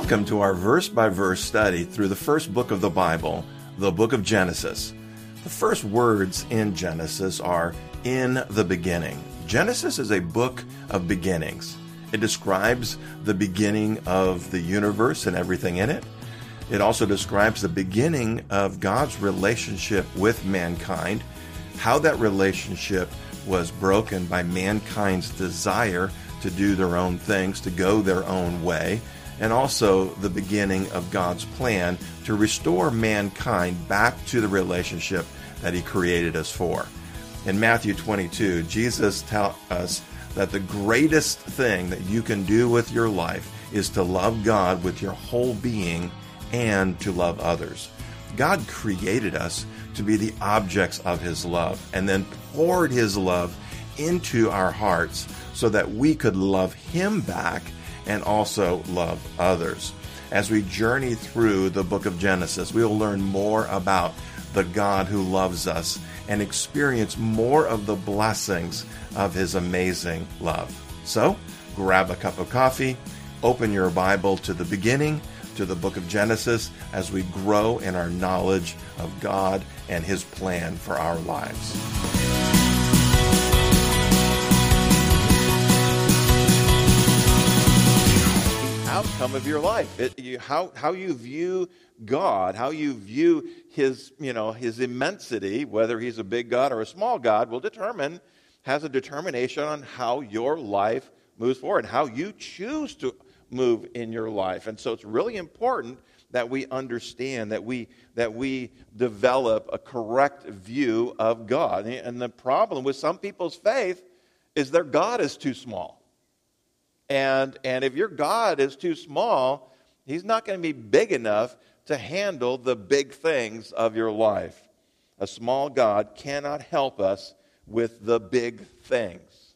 Welcome to our verse-by-verse study through the first book of the Bible, the book of Genesis. The first words in Genesis are, "in the beginning." Genesis is a book of beginnings. It describes the beginning of the universe and everything in it. It also describes the beginning of God's relationship with mankind, how that relationship was broken by mankind's desire to do their own things, to go their own way, and also the beginning of God's plan to restore mankind back to the relationship that He created us for. In Matthew 22, Jesus tells us that the greatest thing that you can do with your life is to love God with your whole being and to love others. God created us to be the objects of His love and then poured His love into our hearts so that we could love Him back and also love others. As we journey through the book of Genesis, we will learn more about the God who loves us and experience more of the blessings of His amazing love. So, grab a cup of coffee, open your Bible to the beginning, to the book of Genesis, as we grow in our knowledge of God and His plan for our lives. Outcome of your life, how you view God, how you view His immensity, whether He's a big God or a small God, has a determination on how your life moves forward, how you choose to move in your life. And so it's really important that we understand, that we develop a correct view of God. And the problem with some people's faith is their God is too small. And if your God is too small, He's not going to be big enough to handle the big things of your life. A small God cannot help us with the big things.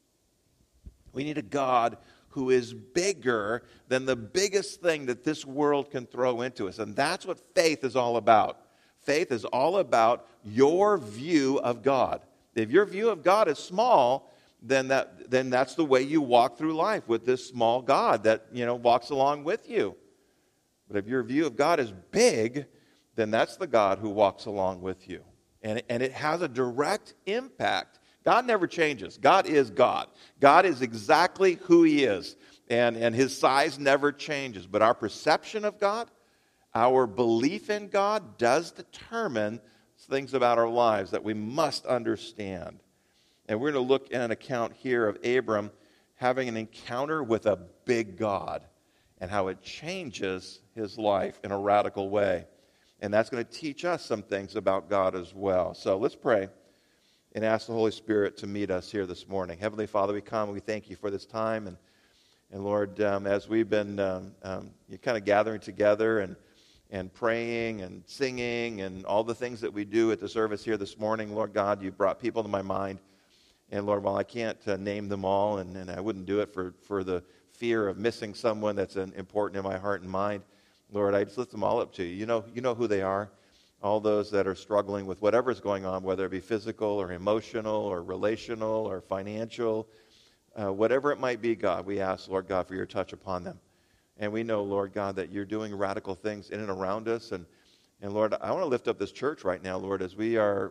We need a God who is bigger than the biggest thing that this world can throw into us. And that's what faith is all about. Faith is all about your view of God. If your view of God is small, then that's the way you walk through life, with this small God that walks along with you. But if your view of God is big, then that's the God who walks along with you. And it has a direct impact. God never changes. God is God. God is exactly who He is. And His size never changes. But our perception of God, our belief in God, does determine things about our lives that we must understand. And we're going to look at an account here of Abram having an encounter with a big God and how it changes his life in a radical way. And that's going to teach us some things about God as well. So let's pray and ask the Holy Spirit to meet us here this morning. Heavenly Father, we come and we thank You for this time. And Lord, as we've been kind of gathering together and praying and singing and all the things that we do at the service here this morning, Lord God, You brought people to my mind. And Lord, while I can't name them all, and I wouldn't do it for the fear of missing someone that's important in my heart and mind, Lord, I just lift them all up to You. You know who they are. All those that are struggling with whatever's going on, whether it be physical or emotional or relational or financial, whatever it might be, God, we ask, Lord God, for Your touch upon them. And we know, Lord God, that You're doing radical things in and around us. And Lord, I want to lift up this church right now, Lord, as we're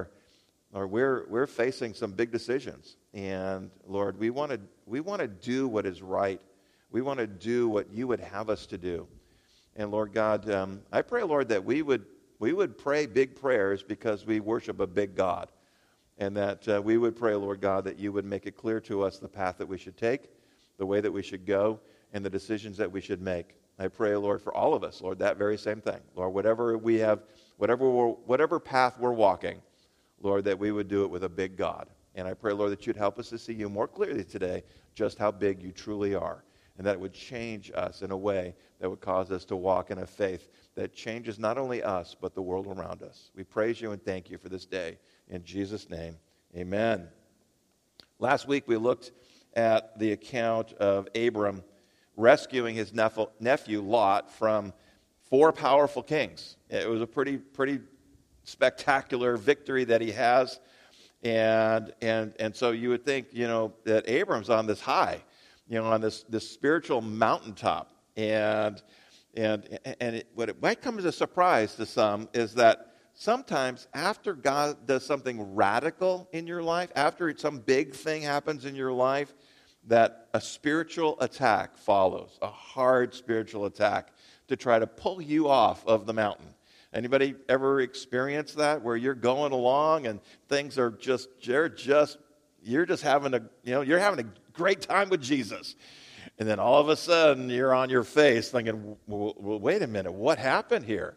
facing some big decisions. And Lord, we want to do what is right. We want to do what You would have us to do. And Lord God, I pray, Lord, that we would pray big prayers because we worship a big God. And that we would pray, Lord God, that You would make it clear to us the path that we should take, the way that we should go, and the decisions that we should make. I pray, Lord, for all of us, Lord, that very same thing. Lord, whatever we have, whatever path we're walking, Lord, that we would do it with a big God. And I pray, Lord, that You'd help us to see You more clearly today, just how big You truly are. And that it would change us in a way that would cause us to walk in a faith that changes not only us, but the world around us. We praise You and thank You for this day. In Jesus' name, amen. Last week we looked at the account of Abram rescuing his nephew Lot from 4 powerful kings. It was a pretty spectacular victory that he has. And so you would think, that Abram's on this high, on this spiritual mountaintop. What it might come as a surprise to some is that sometimes after God does something radical in your life, after some big thing happens in your life, that a spiritual attack follows, a hard spiritual attack to try to pull you off of the mountain. Anybody ever experienced that, where you're going along and things are you're just having you're having a great time with Jesus, and then all of a sudden you're on your face thinking, well, wait a minute, what happened here?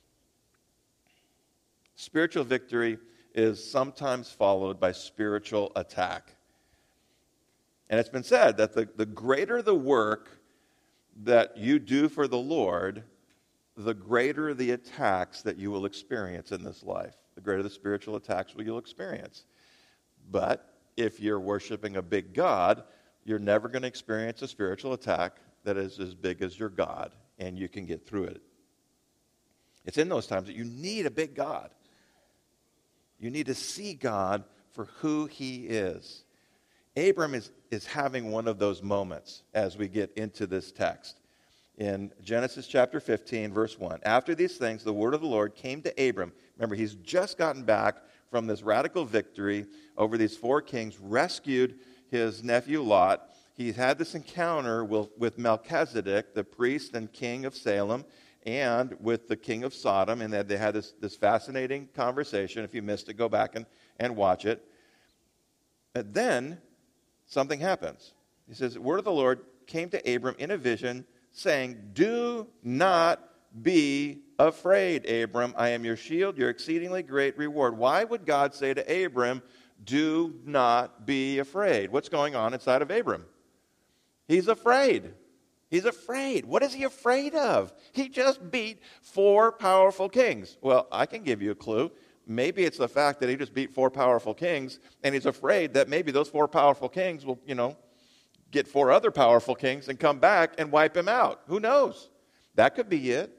Spiritual victory is sometimes followed by spiritual attack. And it's been said that the greater the work that you do for the Lord, the greater the attacks that you will experience in this life. The greater the spiritual attacks you'll experience. But if you're worshiping a big God, you're never going to experience a spiritual attack that is as big as your God, and you can get through it. It's in those times that you need a big God. You need to see God for who he is. Abram is having one of those moments as we get into this text. In Genesis chapter 15, verse 1, after these things, the word of the Lord came to Abram. Remember, he's just gotten back from this radical victory over these 4 kings, rescued his nephew Lot. He had this encounter with Melchizedek, the priest and king of Salem, and with the king of Sodom, and they had this fascinating conversation. If you missed it, go back and watch it. And then something happens. He says, the word of the Lord came to Abram in a vision, saying, do not be afraid, Abram. I am your shield, your exceedingly great reward. Why would God say to Abram, do not be afraid? What's going on inside of Abram? He's afraid. He's afraid. What is he afraid of? He just beat 4 powerful kings. Well, I can give you a clue. Maybe it's the fact that he just beat 4 powerful kings, and he's afraid that maybe those 4 powerful kings will, get 4 other powerful kings and come back and wipe him out. Who knows? That could be it.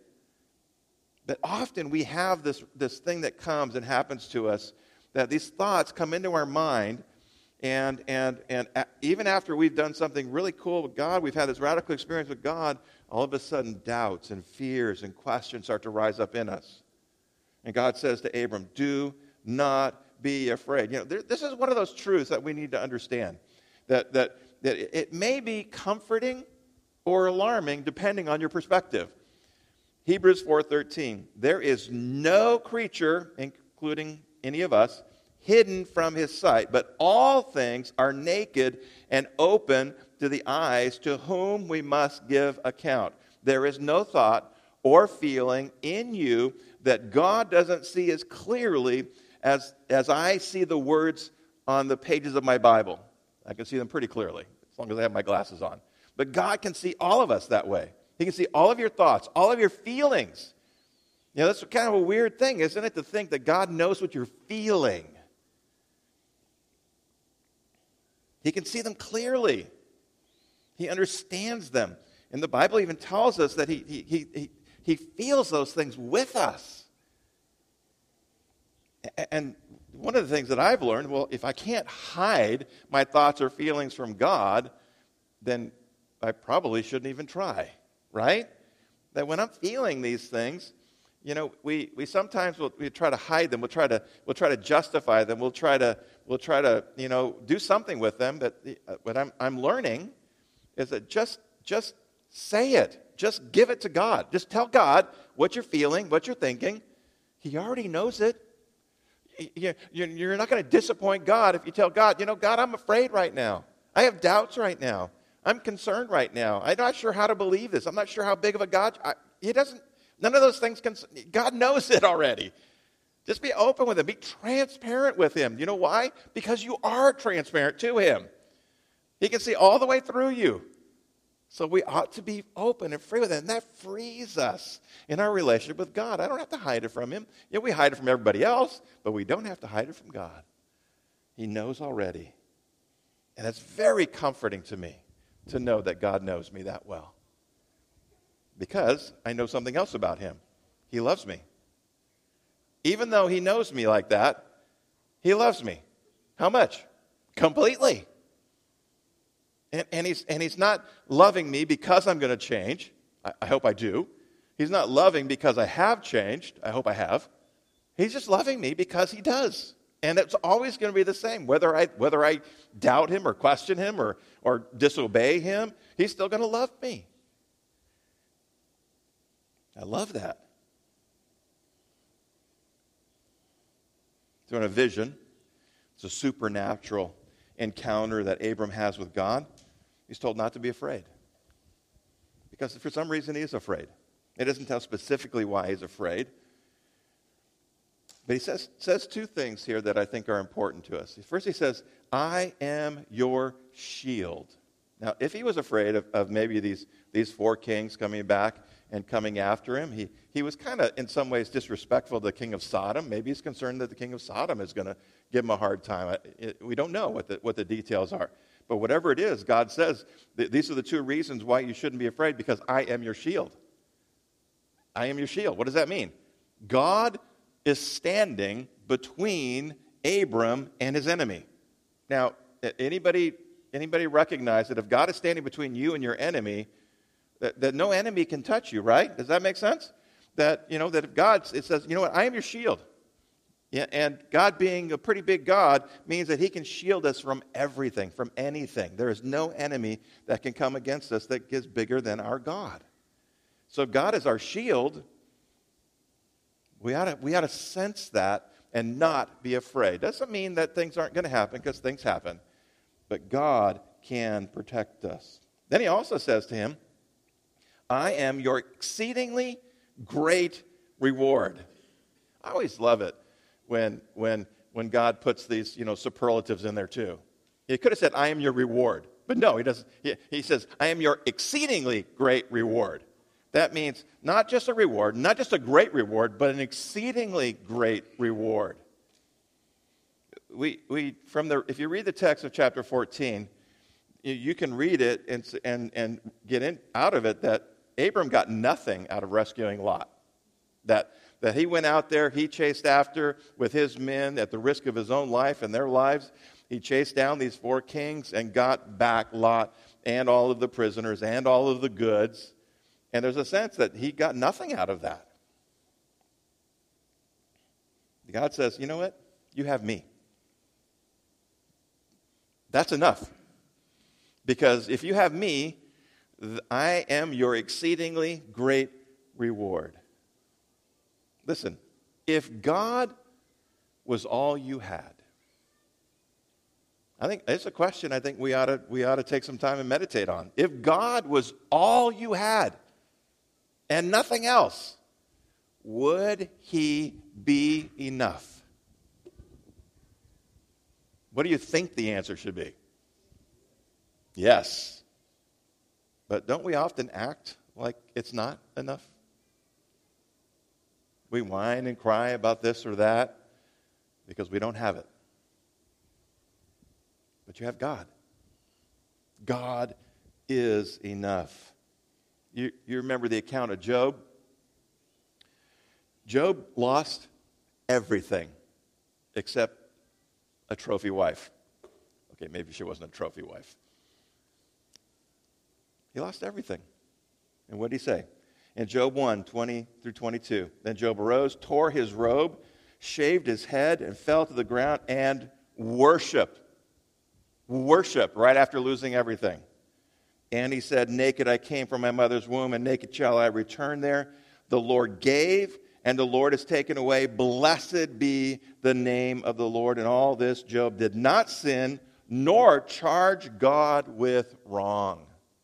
But often we have this thing that comes and happens to us, that these thoughts come into our mind, and even after we've done something really cool with God, we've had this radical experience with God, all of a sudden doubts and fears and questions start to rise up in us. And God says to Abram, do not be afraid. This is one of those truths that we need to understand, that it may be comforting or alarming depending on your perspective. Hebrews 4:13, there is no creature, including any of us, hidden from his sight, but all things are naked and open to the eyes to whom we must give account. There is no thought or feeling in you that God doesn't see as clearly as I see the words on the pages of my Bible. I can see them pretty clearly, as long as I have my glasses on. But God can see all of us that way. He can see all of your thoughts, all of your feelings. That's kind of a weird thing, isn't it, to think that God knows what you're feeling. He can see them clearly. He understands them. And the Bible even tells us that he feels those things with us. And one of the things that I've learned, if I can't hide my thoughts or feelings from God, then I probably shouldn't even try, right? That when I'm feeling these things, we sometimes we try to hide them. We'll try to justify them. We'll try to do something with them. But what I'm learning is that just say it. Just give it to God. Just tell God what you're feeling, what you're thinking. He already knows it. You're not going to disappoint God if you tell God, God, I'm afraid right now. I have doubts right now. I'm concerned right now. I'm not sure how to believe this. I'm not sure how big of a God. He doesn't. None of those things. God knows it already. Just be open with him. Be transparent with him. You know why? Because you are transparent to him. He can see all the way through you. So we ought to be open and free with it. And that frees us in our relationship with God. I don't have to hide it from him. We hide it from everybody else, but we don't have to hide it from God. He knows already. And it's very comforting to me to know that God knows me that well. Because I know something else about him. He loves me. Even though he knows me like that, he loves me. How much? Completely. And he's not loving me because I'm going to change. I hope I do. He's not loving because I have changed. I hope I have. He's just loving me because he does. And it's always going to be the same. Whether I doubt him or question him or disobey him, he's still going to love me. I love that. So in a vision, it's a supernatural encounter that Abram has with God. He's told not to be afraid. Because for some reason he is afraid. It doesn't tell specifically why he's afraid. But he says two things here that I think are important to us. First he says, I am your shield. Now, if he was afraid of maybe these four kings coming back and coming after him, he was kind of in some ways disrespectful to the king of Sodom. Maybe he's concerned that the king of Sodom is going to give him a hard time. We don't know what the details are. But whatever it is, God says, these are the two reasons why you shouldn't be afraid, because I am your shield. I am your shield. What does that mean? God is standing between Abram and his enemy. Now, anybody recognize that if God is standing between you and your enemy, that no enemy can touch you, right? Does that make sense? That if God, it says, I am your shield. Yeah, and God being a pretty big God means that he can shield us from everything, from anything. There is no enemy that can come against us that is bigger than our God. So if God is our shield, we ought to sense that and not be afraid. Doesn't mean that things aren't going to happen, because things happen. But God can protect us. Then he also says to him, I am your exceedingly great reward. I always love it when God puts these, superlatives in there too. He could have said, I am your reward. But no, he doesn't. He says, I am your exceedingly great reward. That means not just a reward, not just a great reward, but an exceedingly great reward. If you read the text of chapter 14, you can read it and get out of it that Abram got nothing out of rescuing Lot. That he went out there, he chased after with his men at the risk of his own life and their lives. He chased down these four kings and got back Lot and all of the prisoners and all of the goods. And there's a sense that he got nothing out of that. God says, you know what? You have me. That's enough. Because if you have me, I am your exceedingly great reward. Listen, if God was all you had, I think it's a question I think we ought to take some time and meditate on. If God was all you had and nothing else, would he be enough? What do you think the answer should be? Yes. But don't we often act like it's not enough? We whine and cry about this or that because we don't have it. But you have God. God is enough. You remember the account of Job? Job lost everything except a trophy wife. Okay, maybe she wasn't a trophy wife. He lost everything. And what did he say? In Job 1, 20 through 22, then Job arose, tore his robe, shaved his head, and fell to the ground and worshiped. Worship right after losing everything. And he said, naked I came from my mother's womb, and naked shall I return there. The Lord gave, and the Lord has taken away. Blessed be the name of the Lord. In all this, Job did not sin, nor charge God with wrong.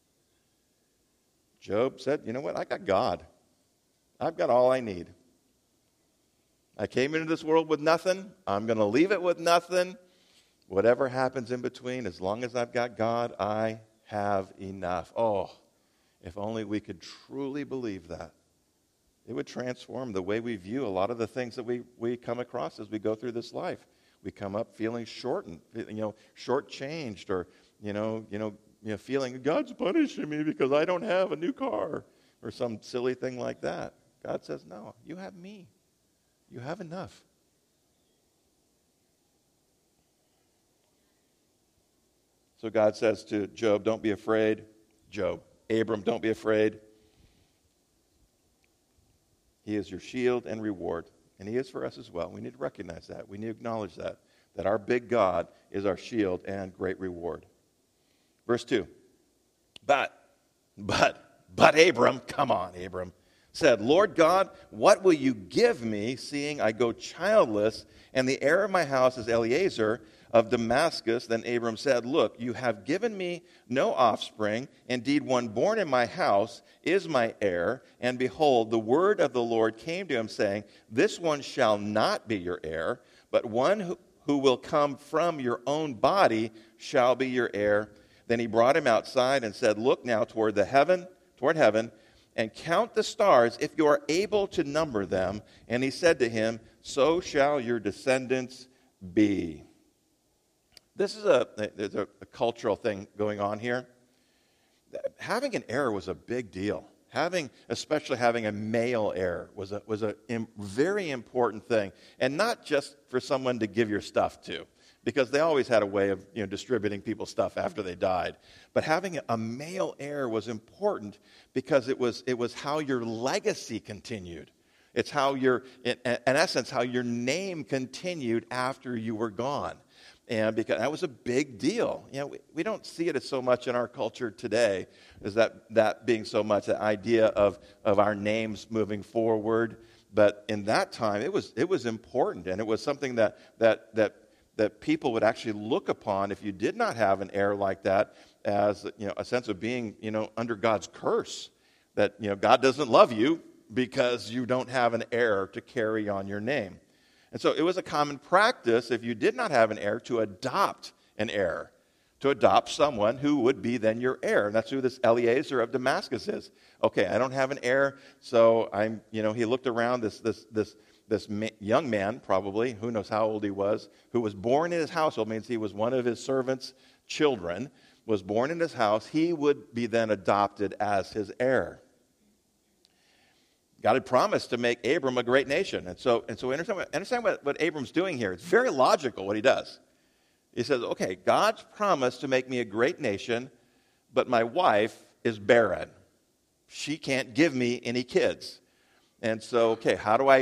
Job said, you know what? I got God. I've got all I need. I came into this world with nothing. I'm going to leave it with nothing. Whatever happens in between, as long as I've got God, I have enough. Oh, if only we could truly believe that. It would transform the way we view a lot of the things that we come across as we go through this life. We come up feeling shortchanged, or feeling God's punishing me because I don't have a new car, or some silly thing like that. God says, no, you have me. You have enough. So God says to Job, don't be afraid. Abram, don't be afraid. He is your shield and reward. And he is for us as well. We need to recognize that. We need to acknowledge that our big God is our shield and great reward. Verse 2. But Abram, come on, Abram, said, Lord God, what will you give me, seeing I go childless, and the heir of my house is Eliezer of Damascus? Then Abram said, look, you have given me no offspring. Indeed, one born in my house is my heir. And behold, the word of the Lord came to him, saying, this one shall not be your heir, but one who will come from your own body shall be your heir. Then he brought him outside and said, look now toward heaven, and count the stars, if you are able to number them. And he said to him, so shall your descendants be. There's a cultural thing going on here. Having an heir was a big deal. Especially having a male heir was a very important thing. And not just for someone to give your stuff to, because they always had a way of distributing people's stuff after they died. But having a male heir was important because it was how your legacy continued. It's how in essence, how your name continued after you were gone. And because that was a big deal. We don't see it as so much in our culture today, as that being so much the idea of our names moving forward. But in that time, it was important, and it was something that people would actually look upon if you did not have an heir like that as a sense of being under God's curse. That God doesn't love you because you don't have an heir to carry on your name. And so it was a common practice, if you did not have an heir, to adopt an heir, to adopt someone who would be then your heir. And that's who this Eliezer of Damascus is. Okay, I don't have an heir, so he looked around, this young man, probably, who knows how old he was, who was born in his household, means he was one of his servants' children, was born in his house. He would be then adopted as his heir. God had promised to make Abram a great nation. And so understand what Abram's doing here. It's very logical what he does. He says, okay, God's promised to make me a great nation, but my wife is barren. She can't give me any kids. And so, okay, how do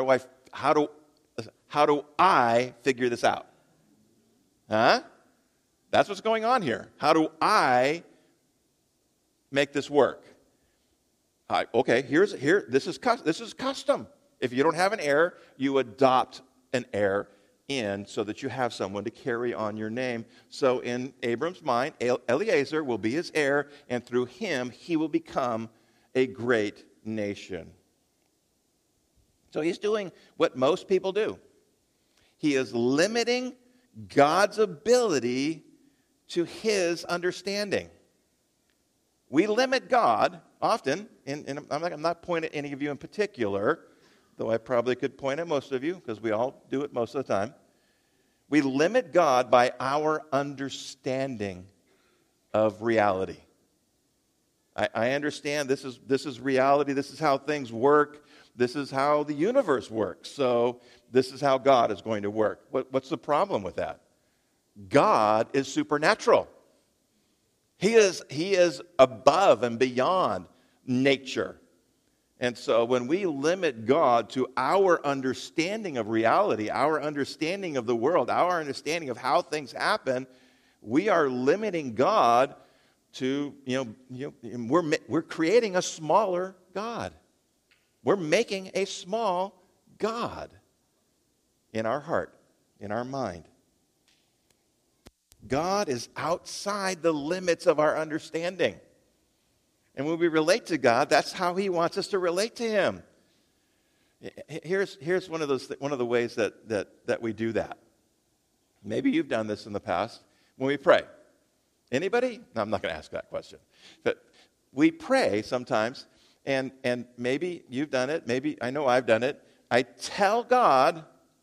I figure this out? Huh? That's what's going on here. How do I make this work? Okay, this is custom. If you don't have an heir, you adopt an heir in so that you have someone to carry on your name. So in Abram's mind, Eliezer will be his heir, and through him, he will become a great nation. So he's doing what most people do. He is limiting God's ability to his understanding. We limit God often, and I'm not pointing at any of you in particular, though I probably could point at most of you, because we all do it most of the time. We limit God by our understanding of reality. I understand this is reality, this is how things work, this is how the universe works, so this is how God is going to work. What's the problem with that? God is supernatural. He is above and beyond nature. And so when we limit God to our understanding of reality, our understanding of the world, our understanding of how things happen, we are limiting God to, we're creating a smaller God. We're making a small God in our heart, in our mind. God is outside the limits of our understanding. And when we relate to God, that's how he wants us to relate to him. Here's one of the ways that we do that. Maybe you've done this in the past when we pray. Anybody? No, I'm not going to ask that question. But we pray sometimes, and maybe you've done it, maybe I know I've done it. I tell God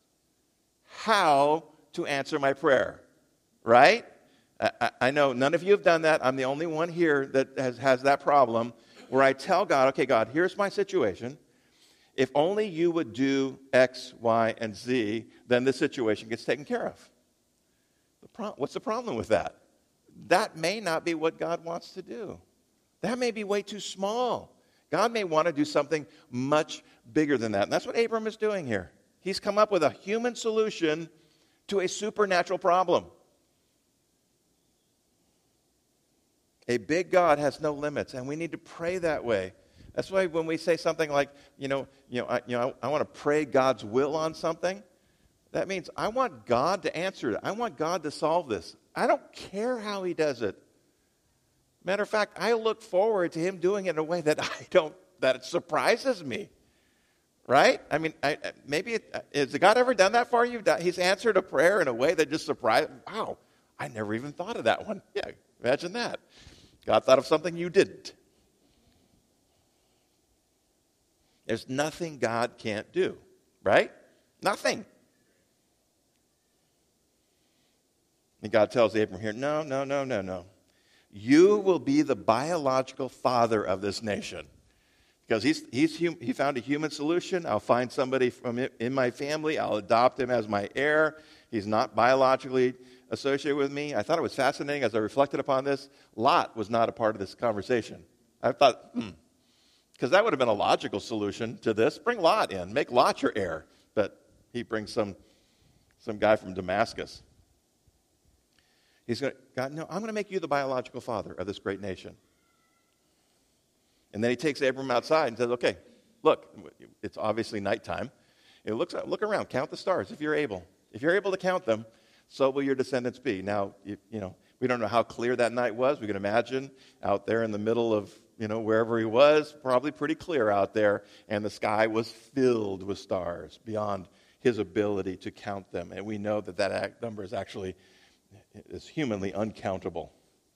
how to answer my prayer. Right? I know none of you have done that. I'm the only one here that has that problem where I tell God, okay, God, here's my situation. If only you would do X, Y, and Z, then this situation gets taken care of. What's the problem with that? That may not be what God wants to do. That may be way too small. God may want to do something much bigger than that. And that's what Abram is doing here. He's come up with a human solution to a supernatural problem. A big God has no limits, and we need to pray that way. That's why when we say something like, I want to pray God's will on something, that means I want God to answer it. I want God to solve this. I don't care how he does it. Matter of fact, I look forward to him doing it in a way that that it surprises me. Right? I mean, has God ever done that for you? He's answered a prayer in a way that just surprised, wow, I never even thought of that one. Yeah, imagine that. God thought of something you didn't. There's nothing God can't do, right? Nothing. And God tells Abram here, no. You will be the biological father of this nation. Because he found a human solution. I'll find somebody in my family. I'll adopt him as my heir. He's not biologically associated with me. I thought it was fascinating as I reflected upon this. Lot was not a part of this conversation. I thought, because that would have been a logical solution to this. Bring Lot in. Make Lot your heir. But he brings some guy from Damascus. God, no, I'm going to make you the biological father of this great nation. And then he takes Abram outside and says, okay, look, it's obviously nighttime. Look around, count the stars if you're able. If you're able to count them, so will your descendants be. Now, we don't know how clear that night was. We can imagine out there in the middle of, wherever he was, probably pretty clear out there, and the sky was filled with stars beyond his ability to count them. And we know that number is humanly uncountable.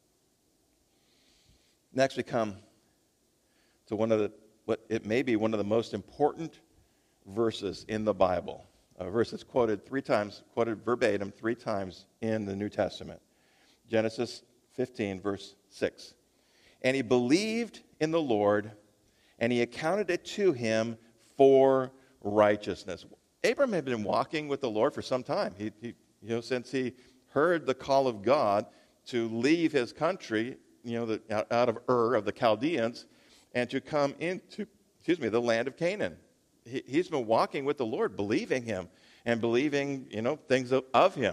Next we come to what may be one of the most important verses in the Bible. A verse that's quoted verbatim 3 times in the New Testament. Genesis 15, verse 6. And he believed in the Lord, and he accounted it to him for righteousness. Abram had been walking with the Lord for some time. Since he heard the call of God to leave his country, out of Ur of the Chaldeans, and to come into, the land of Canaan. He's been walking with the Lord, believing him, and believing, things of him.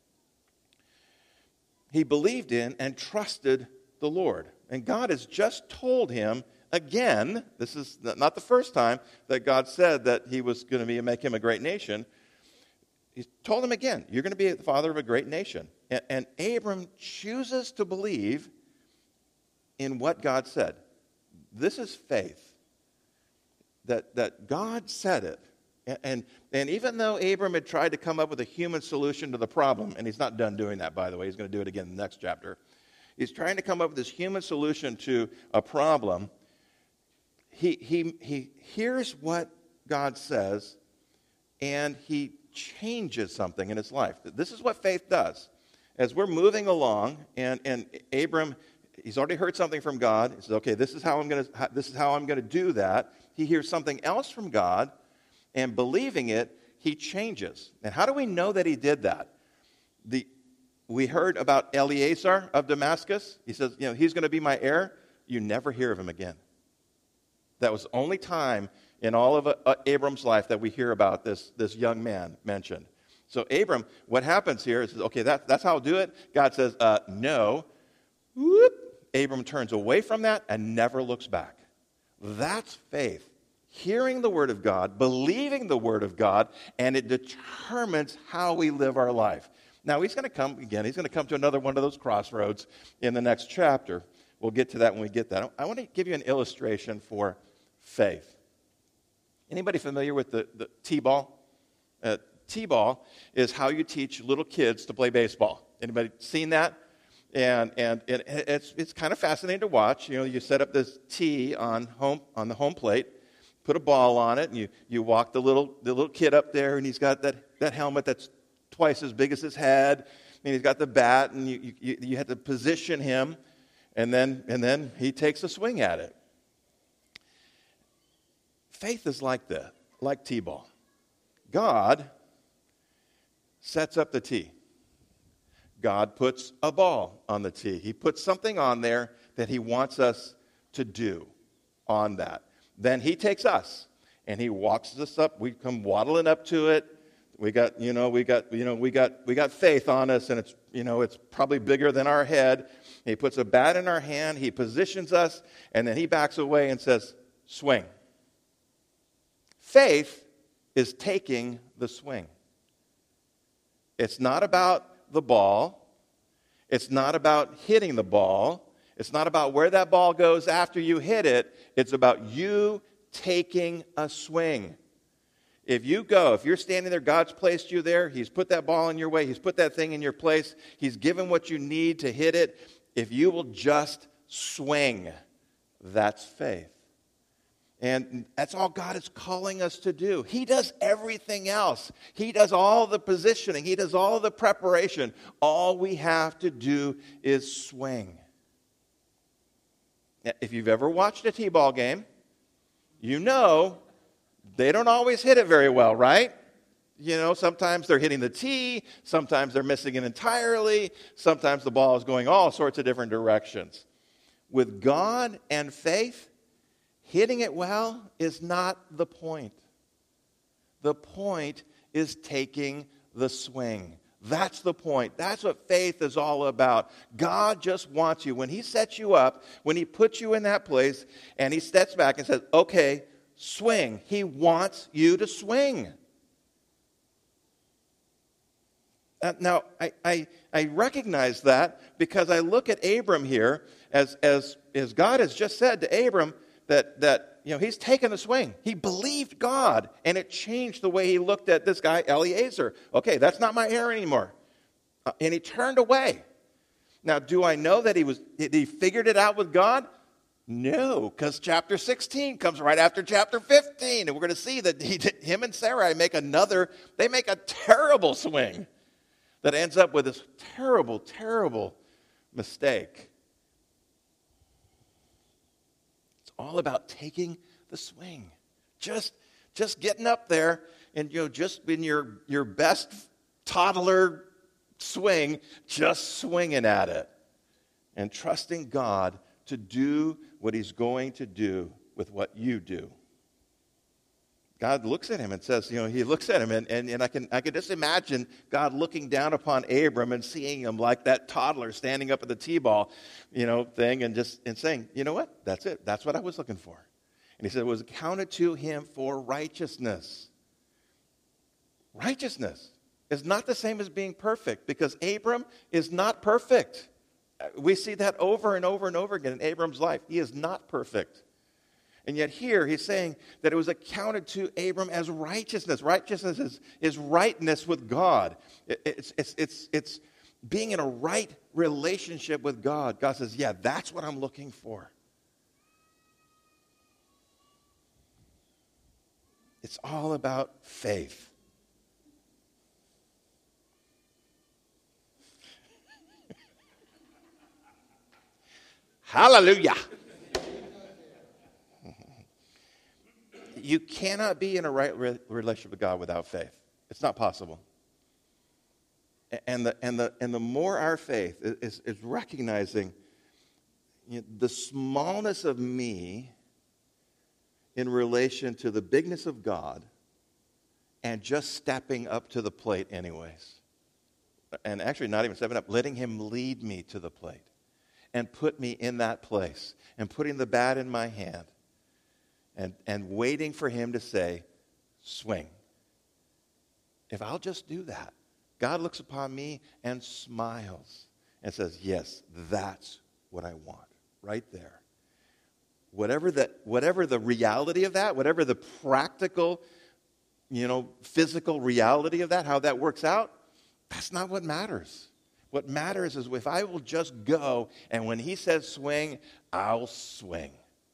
He believed in and trusted the Lord. And God has just told him again, this is not the first time that God said that he was going to make him a great nation. He told him again, you're going to be the father of a great nation. And Abram chooses to believe in what God said. This is faith. That God said it. And even though Abram had tried to come up with a human solution to the problem, and he's not done doing that, by the way, he's going to do it again in the next chapter. He's trying to come up with this human solution to a problem. He hears what God says, and he changes something in his life. This is what faith does. As we're moving along, and Abram, he's already heard something from God. He says, okay, this is how I'm going to do that. He hears something else from God, and believing it, he changes. And how do we know that he did that? We heard about Eliezer of Damascus. He says, he's going to be my heir. You never hear of him again. That was the only time in all of Abram's life that we hear about this young man mentioned. So Abram, what happens here is, okay, that's how I'll do it. God says, no. Whoop. Abram turns away from that and never looks back. That's faith. Hearing the word of God, believing the word of God, and it determines how we live our life. Now, he's going to come again. He's going to come to another one of those crossroads in the next chapter. We'll get to that when we get that. I want to give you an illustration for faith. Anybody familiar with the T-ball? T-ball is how you teach little kids to play baseball. Anybody seen that? And it's kind of fascinating to watch. You set up this tee on the home plate, put a ball on it, and you walk the little kid up there, and he's got that helmet that's twice as big as his head, and he's got the bat, and you have to position him, and then he takes a swing at it. Faith is like that, like T-ball. God sets up the tee. God puts a ball on the tee. He puts something on there that he wants us to do. on that. Then he takes us and he walks us up. We come waddling up to it. We got faith on us, and it's probably bigger than our head. He puts a bat in our hand. He positions us, and then he backs away and says, "Swing." Faith is taking the swing. It's not about the ball. It's not about hitting the ball. It's not about where that ball goes after you hit it. It's about you taking a swing. If you're standing there, God's placed you there. He's put that ball in your way. He's put that thing in your place. He's given what you need to hit it. If you will just swing, that's faith. And that's all God is calling us to do. He does everything else. He does all the positioning. He does all the preparation. All we have to do is swing. Now, if you've ever watched a t-ball game, you know they don't always hit it very well, right? Sometimes they're hitting the tee. Sometimes they're missing it entirely. Sometimes the ball is going all sorts of different directions. With God and faith, hitting it well is not the point. The point is taking the swing. That's the point. That's what faith is all about. God just wants you. When he sets you up, when he puts you in that place, and he steps back and says, "Okay, swing." He wants you to swing. Now, I recognize that because I look at Abram here as God has just said to Abram that he's taken the swing. He believed God, and it changed the way he looked at this guy, Eliezer. Okay, that's not my heir anymore. And he turned away. Now, do I know that he figured it out with God? No, because chapter 16 comes right after chapter 15. And we're going to see that him and Sarai make a terrible swing that ends up with this terrible, terrible mistake. It's all about taking the swing. Just getting up there and just in your best toddler swing, just swinging at it and trusting God to do what he's going to do with what you do. God looks at him and says, he looks at him and I can just imagine God looking down upon Abram and seeing him like that toddler standing up at the t-ball, thing and saying, "You know what? That's it. That's what I was looking for." And he said it was accounted to him for righteousness. Righteousness is not the same as being perfect because Abram is not perfect. We see that over and over and over again in Abram's life. He is not perfect. And yet here he's saying that it was accounted to Abram as righteousness. Righteousness is rightness with God. It's being in a right relationship with God. God says, yeah, that's what I'm looking for. It's all about faith. Hallelujah. You cannot be in a right relationship with God without faith. It's not possible. And the more our faith is recognizing the smallness of me in relation to the bigness of God and just stepping up to the plate anyways. And actually not even stepping up, letting him lead me to the plate and put me in that place and putting the bat in my hand and waiting for him to say, "Swing." If I'll just do that, God looks upon me and smiles and says, "Yes, that's what I want right there." Whatever the reality of that, whatever the practical, physical reality of that, how that works out, that's not what matters. What matters is if I will just go, and when he says swing, I'll swing.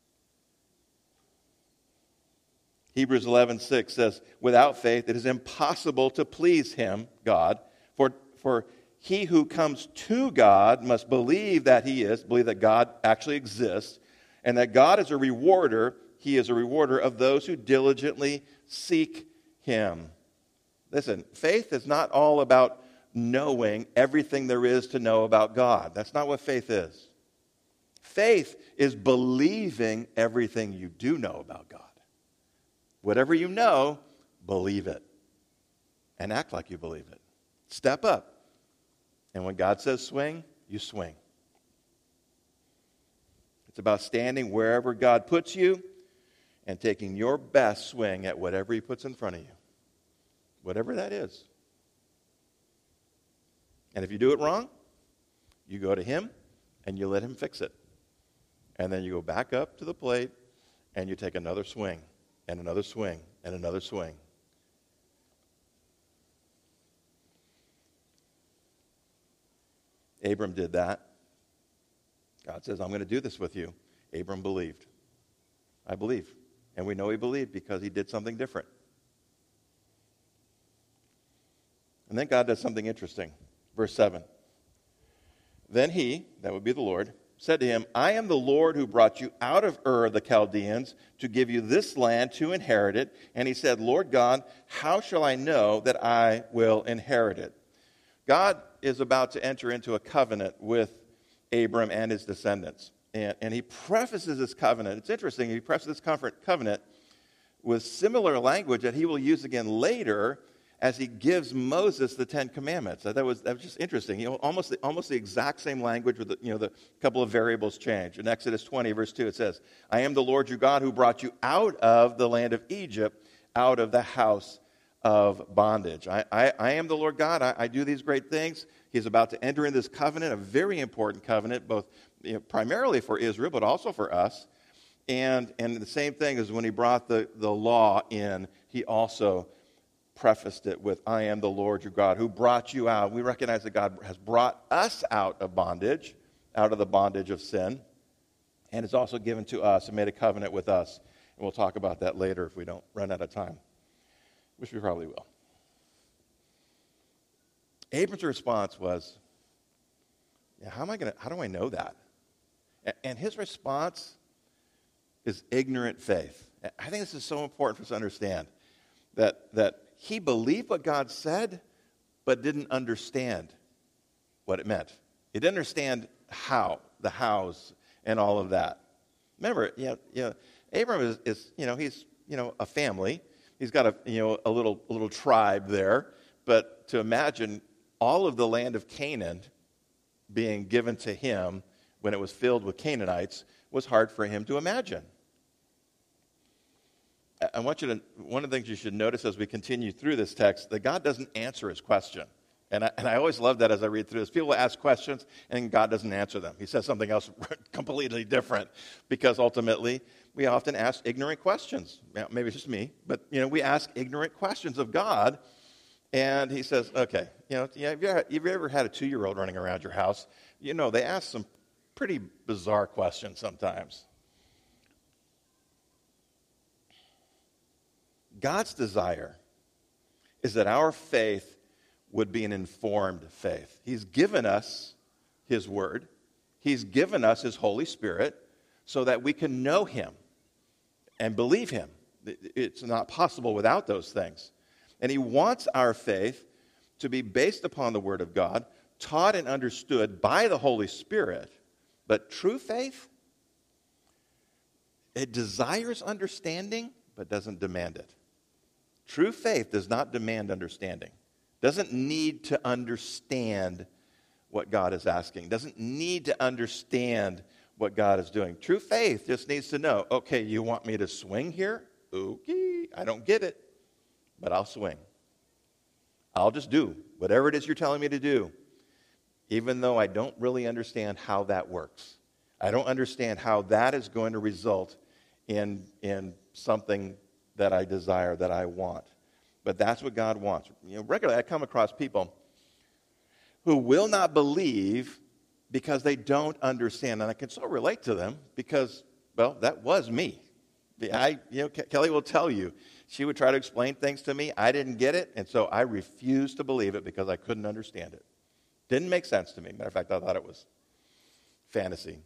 Hebrews 11:6 says, "Without faith it is impossible to please him," God, for he who comes to God must believe that God actually exists, and that God is a rewarder. He is a rewarder of those who diligently seek him. Listen, faith is not all about knowing everything there is to know about God. That's not what faith is. Faith is believing everything you do know about God. Whatever you know, believe it. And act like you believe it. Step up. And when God says swing, you swing. It's about standing wherever God puts you and taking your best swing at whatever he puts in front of you. Whatever that is. And if you do it wrong, you go to him and you let him fix it. And then you go back up to the plate and you take another swing and another swing and another swing. Abram did that. God says, I'm going to do this with you. Abram believed. I believe. And we know he believed because he did something different. And then God does something interesting. Verse 7. Then he, that would be the Lord, said to him, I am the Lord who brought you out of Ur of the Chaldeans to give you this land to inherit it. And he said, Lord God, how shall I know that I will inherit it? God is about to enter into a covenant with Abram and his descendants. And he prefaces this covenant. It's interesting. He prefaces this covenant with similar language that he will use again later as he gives Moses the Ten Commandments. That was just interesting. Almost the exact same language with the couple of variables change. In Exodus 20, verse 2, it says, I am the Lord your God who brought you out of the land of Egypt, out of the house of bondage. I am the Lord God. I do these great things. He's about to enter in this covenant, a very important covenant, both primarily for Israel, but also for us. And the same thing is when he brought the law in, he also prefaced it with, I am the Lord your God who brought you out. We recognize that God has brought us out of bondage, out of the bondage of sin, and has also given to us and made a covenant with us. And we'll talk about that later if we don't run out of time, which we probably will. Abram's response was, how do I know that? And his response is ignorant faith. I think this is so important for us to understand that he believed what God said, but didn't understand what it meant. He didn't understand the hows, and all of that. Remember, Abram is he's a family. He's got a little tribe there. But to imagine all of the land of Canaan being given to him when it was filled with Canaanites was hard for him to imagine. I want you to, one of the things you should notice as we continue through this text, that God doesn't answer his question. And I always love that as I read through this. People ask questions and God doesn't answer them. He says something else completely different, because ultimately we often ask ignorant questions. Maybe it's just me, but we ask ignorant questions of God. And he says, okay, have you ever had a 2-year-old running around your house? They ask some pretty bizarre questions sometimes. God's desire is that our faith would be an informed faith. He's given us his word. He's given us his Holy Spirit so that we can know him and believe him. It's not possible without those things. And he wants our faith to be based upon the word of God, taught and understood by the Holy Spirit. But true faith, it desires understanding, but doesn't demand it. True faith does not demand understanding. Doesn't need to understand what God is asking. Doesn't need to understand what God is doing. True faith just needs to know, okay, you want me to swing here? Okay, I don't get it, but I'll swing. I'll just do whatever it is you're telling me to do, even though I don't really understand how that works. I don't understand how that is going to result in something that I desire, that I want. But that's what God wants. Regularly I come across people who will not believe because they don't understand. And I can so relate to them because, well, that was me. Kelly will tell you, she would try to explain things to me. I didn't get it, and so I refused to believe it because I couldn't understand it. Didn't make sense to me. Matter of fact, I thought it was fantasy.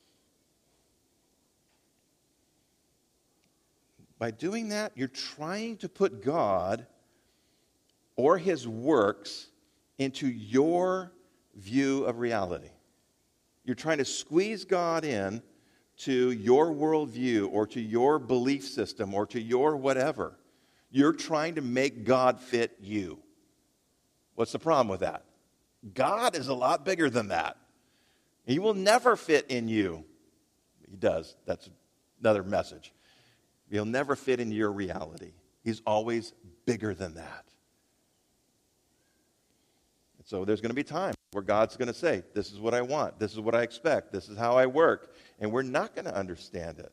By doing that, you're trying to put God or his works into your view of reality. You're trying to squeeze God in to your worldview or to your belief system or to your whatever. You're trying to make God fit you. What's the problem with that? God is a lot bigger than that. He will never fit in you. He does. That's another message. He'll never fit in your reality. He's always bigger than that. And so there's going to be times where God's going to say, this is what I want. This is what I expect. This is how I work. And we're not going to understand it.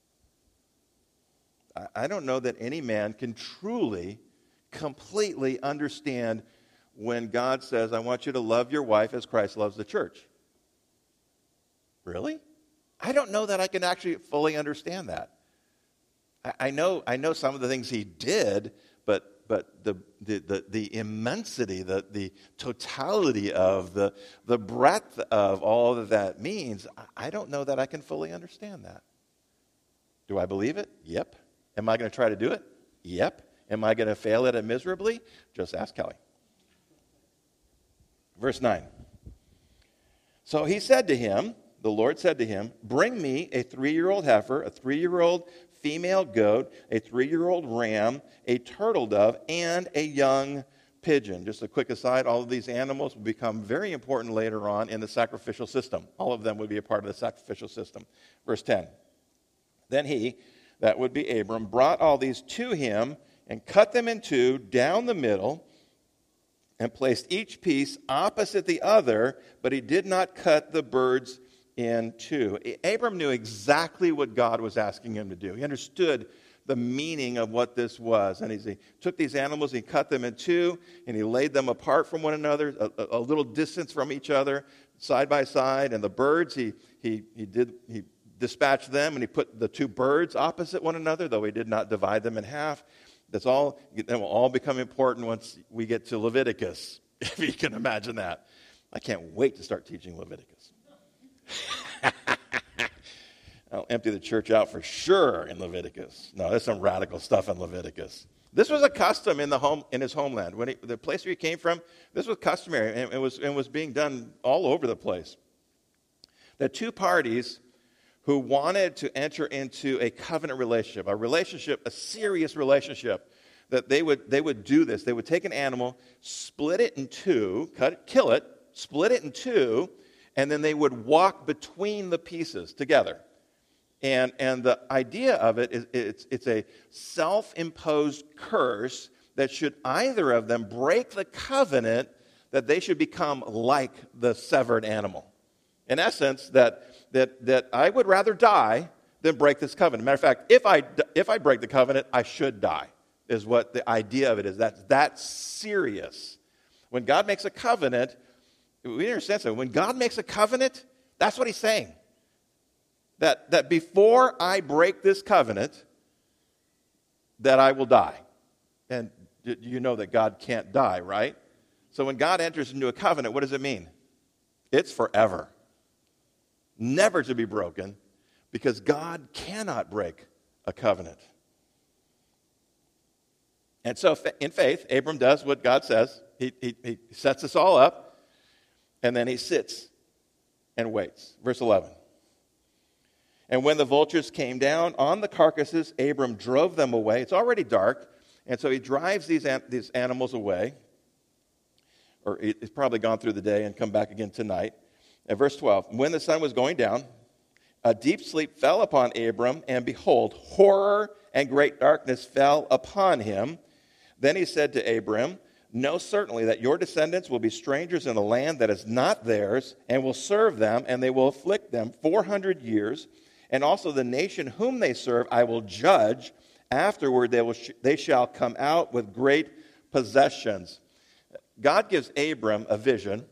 I don't know that any man can truly, completely understand when God says, I want you to love your wife as Christ loves the church. Really? I don't know that I can actually fully understand that. I know some of the things he did, but the immensity, the totality of the breadth of all that means, I don't know that I can fully understand that. Do I believe it? Yep. Am I going to try to do it? Yep. Am I going to fail at it miserably? Just ask Kelly. Verse 9. So he said to him, the Lord said to him, bring me a 3-year-old heifer, a 3-year-old female goat, a 3-year-old ram, a turtle dove, and a young pigeon. Just a quick aside, all of these animals will become very important later on in the sacrificial system. All of them would be a part of the sacrificial system. Verse 10. Then he, that would be Abram, brought all these to him and cut them in two down the middle and placed each piece opposite the other, but he did not cut the birds in two. Abram knew exactly what God was asking him to do. He understood the meaning of what this was. And he took these animals, he cut them in two, and he laid them apart from one another, a little distance from each other, side by side. And the birds, he dispatched them, and he put the two birds opposite one another, though he did not divide them in half. That will all become important once we get to Leviticus, if you can imagine that. I can't wait to start teaching Leviticus. I'll empty the church out for sure in Leviticus. No, there's some radical stuff in Leviticus. This was a custom in his homeland. The place where he came from, this was customary, and it was being done all over the place. The two parties who wanted to enter into a covenant relationship, a serious relationship, that they would do this. They would take an animal, split it in two, kill it, split it in two, and then they would walk between the pieces together. And the idea of it is it's a self-imposed curse that should either of them break the covenant, that they should become like the severed animal. In essence, that I would rather die than break this covenant. Matter of fact, if I break the covenant, I should die, is what the idea of it is. That's serious. When God makes a covenant, we understand so. When God makes a covenant, that's what he's saying. That before I break this covenant, that I will die. And you know that God can't die, right? So when God enters into a covenant, what does it mean? It's forever. Never to be broken, because God cannot break a covenant. And so in faith, Abram does what God says. He sets this all up, and then he sits and waits. Verse 11. And when the vultures came down on the carcasses, Abram drove them away. It's already dark, and so he drives these animals away. Or he's probably gone through the day and come back again tonight. At verse 12, when the sun was going down, a deep sleep fell upon Abram, and behold, horror and great darkness fell upon him. Then he said to Abram, know certainly that your descendants will be strangers in a land that is not theirs, and will serve them, and they will afflict them 400 years. And also the nation whom they serve I will judge. Afterward they shall come out with great possessions. God gives Abram a vision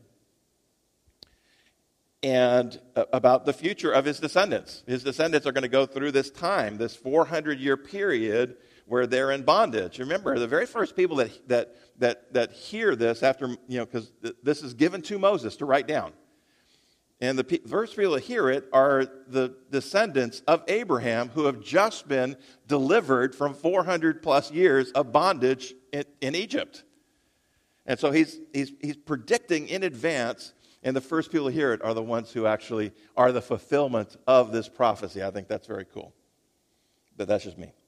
and about the future of his descendants. His descendants are going to go through this time, this 400-year period where they're in bondage. Remember, the very first people that hear this after, because this is given to Moses to write down. And the first people that hear it are the descendants of Abraham, who have just been delivered from 400 plus years of bondage in Egypt. And so he's predicting in advance And the first people to hear it are the ones who actually are the fulfillment of this prophecy. I think that's very cool. But that's just me.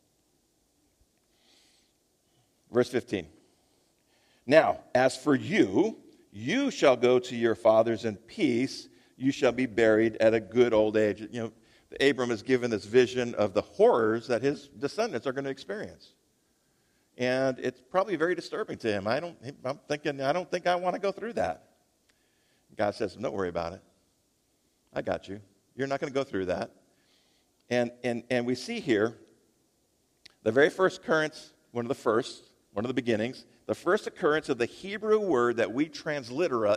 Verse 15. Now, as for you, you shall go to your fathers in peace. You shall be buried at a good old age. You know, Abram is given this vision of the horrors that his descendants are going to experience. And it's probably very disturbing to him. I'm thinking, I don't think I want to go through that. God says, don't worry about it. I got you. You're not going to go through that. And we see here the very first occurrence, one of the beginnings, the first occurrence of the Hebrew word that we transliterate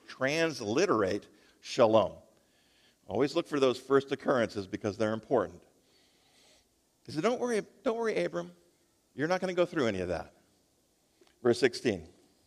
shalom. Always look for those first occurrences because they're important. He said, don't worry, Abram. You're not going to go through any of that. Verse 16.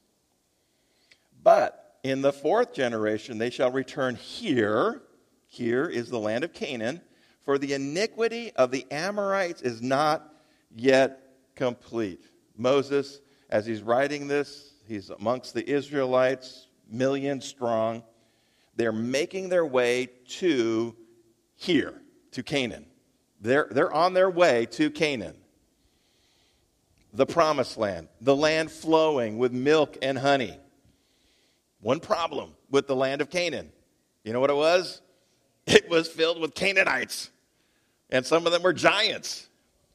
But in the fourth generation they shall return here. Here is the land of Canaan. For the iniquity of the Amorites is not yet complete. Moses, as he's writing this, he's amongst the Israelites, millions strong. They're making their way to here, to Canaan. They're on their way to Canaan. The promised land, the land flowing with milk and honey. One problem with the land of Canaan. You know what it was? It was filled with Canaanites. And some of them were giants.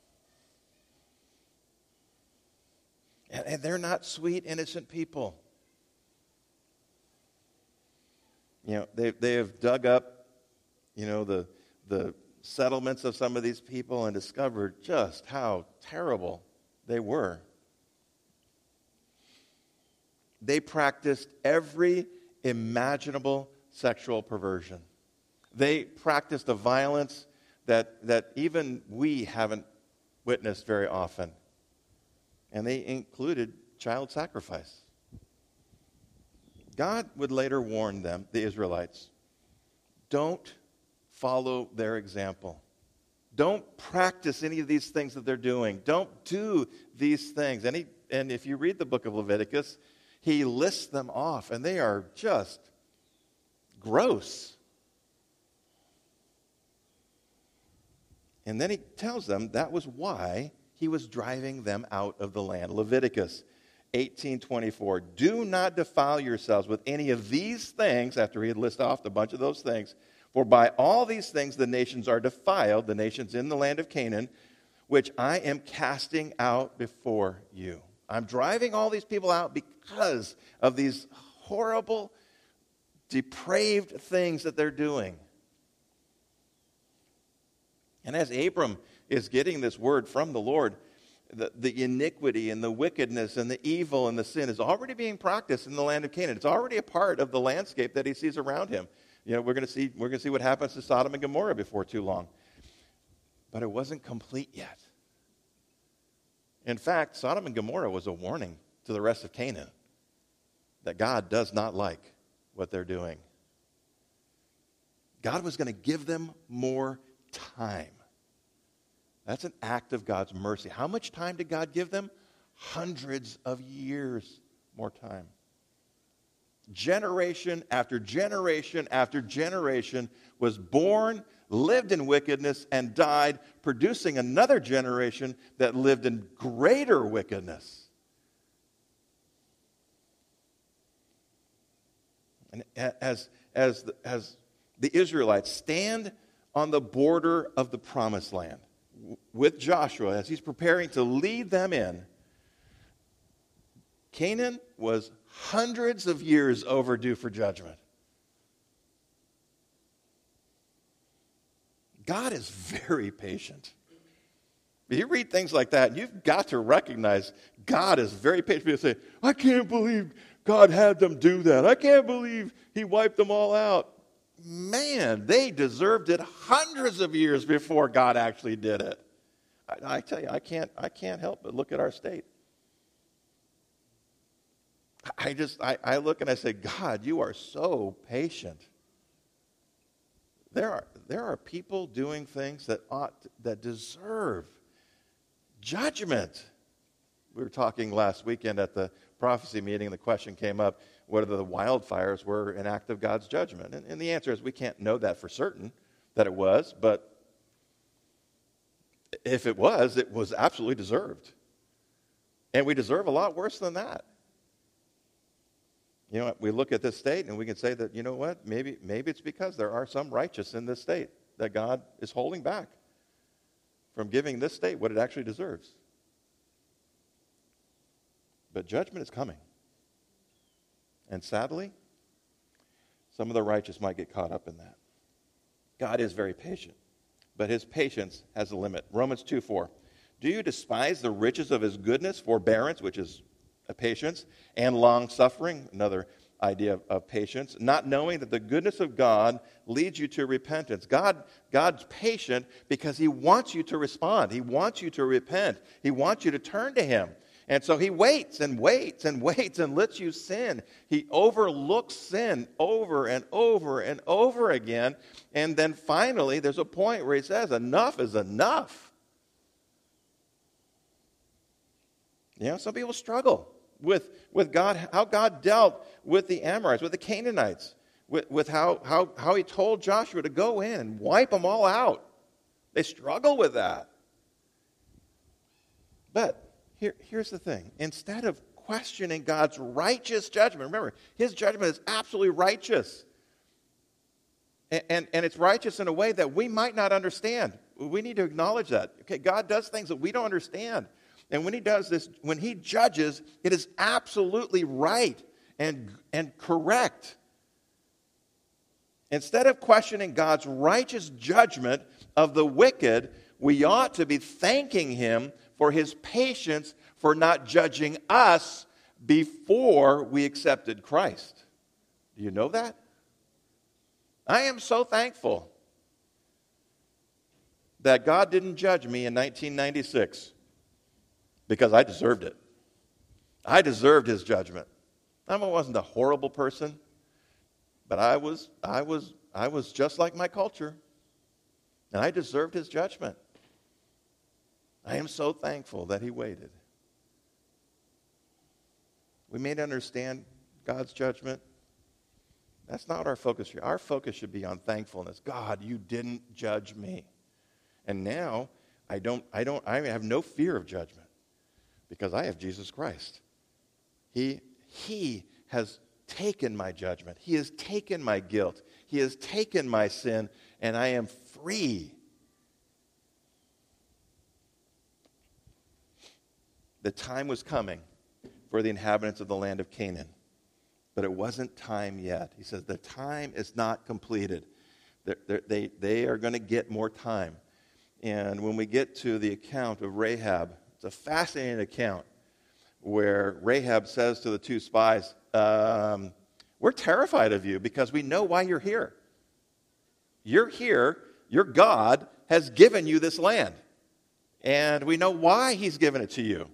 And they're not sweet, innocent people. You know, they have dug up, you know, the settlements of some of these people and discovered just how terrible they were. They practiced every imaginable sexual perversion. They practiced a violence that even we haven't witnessed very often. And they included child sacrifice. God would later warn them, the Israelites, don't follow their example. Don't practice any of these things that they're doing. Don't do these things. And if you read the book of Leviticus, he lists them off, and they are just gross. And then he tells them that was why he was driving them out of the land. Leviticus 18:24. Do not defile yourselves with any of these things, after he had listed off a bunch of those things. For by all these things the nations are defiled, the nations in the land of Canaan, which I am casting out before you. I'm driving all these people out because of these horrible, depraved things that they're doing. And as Abram is getting this word from the Lord, the iniquity and the wickedness and the evil and the sin is already being practiced in the land of Canaan. It's already a part of the landscape that he sees around him. You know, we're going to see what happens to Sodom and Gomorrah before too long. But it wasn't complete yet. In fact, Sodom and Gomorrah was a warning to the rest of Canaan that God does not like what they're doing. God was going to give them more time. That's an act of God's mercy. How much time did God give them? Hundreds of years more time. Generation after generation after generation was born, lived in wickedness, and died, producing another generation that lived in greater wickedness. And as the Israelites stand on the border of the promised land with Joshua, as he's preparing to lead them in, Canaan was hundreds of years overdue for judgment. God is very patient. You read things like that, and you've got to recognize God is very patient. People say, I can't believe God had them do that. I can't believe he wiped them all out. Man, they deserved it hundreds of years before God actually did it. I tell you, I can't help but look at our state. I look and I say, God, you are so patient. There are people doing things that deserve judgment. We were talking last weekend at the prophecy meeting, and the question came up, whether the wildfires were an act of God's judgment. And the answer is we can't know that for certain, that it was, but if it was absolutely deserved. And we deserve a lot worse than that. You know, we look at this state and we can say that, you know what, maybe it's because there are some righteous in this state that God is holding back from giving this state what it actually deserves. But judgment is coming. And sadly, some of the righteous might get caught up in that. God is very patient, but his patience has a limit. Romans 2:4. Do you despise the riches of his goodness, forbearance, which is a patience, and long-suffering, another idea of patience, not knowing that the goodness of God leads you to repentance? God's patient because he wants you to respond. He wants you to repent. He wants you to turn to him. And so he waits and waits and waits and lets you sin. He overlooks sin over and over and over again. And then finally, there's a point where he says, enough is enough. You know, some people struggle with God, how God dealt with the Amorites, with the Canaanites, with how he told Joshua to go in and wipe them all out. They struggle with that. But here's the thing. Instead of questioning God's righteous judgment, remember, his judgment is absolutely righteous. And it's righteous in a way that we might not understand. We need to acknowledge that. Okay, God does things that we don't understand. And when he does this, when he judges, it is absolutely right and correct. Instead of questioning God's righteous judgment of the wicked, we ought to be thanking him for his patience for not judging us before we accepted Christ. Do you know that? I am so thankful that God didn't judge me in 1996 because I deserved it. I deserved his judgment. I wasn't a horrible person, but I was just like my culture, and I deserved his judgment. I am so thankful that he waited. We may not understand God's judgment. That's not our focus here. Our focus should be on thankfulness. God, you didn't judge me. And now I have no fear of judgment because I have Jesus Christ. He has taken my judgment. He has taken my guilt. He has taken my sin, and I am free. The time was coming for the inhabitants of the land of Canaan, but it wasn't time yet. He says the time is not completed. They are going to get more time. And when we get to the account of Rahab, it's a fascinating account where Rahab says to the two spies, we're terrified of you because we know why you're here. You're here. Your God has given you this land. And we know why he's given it to you.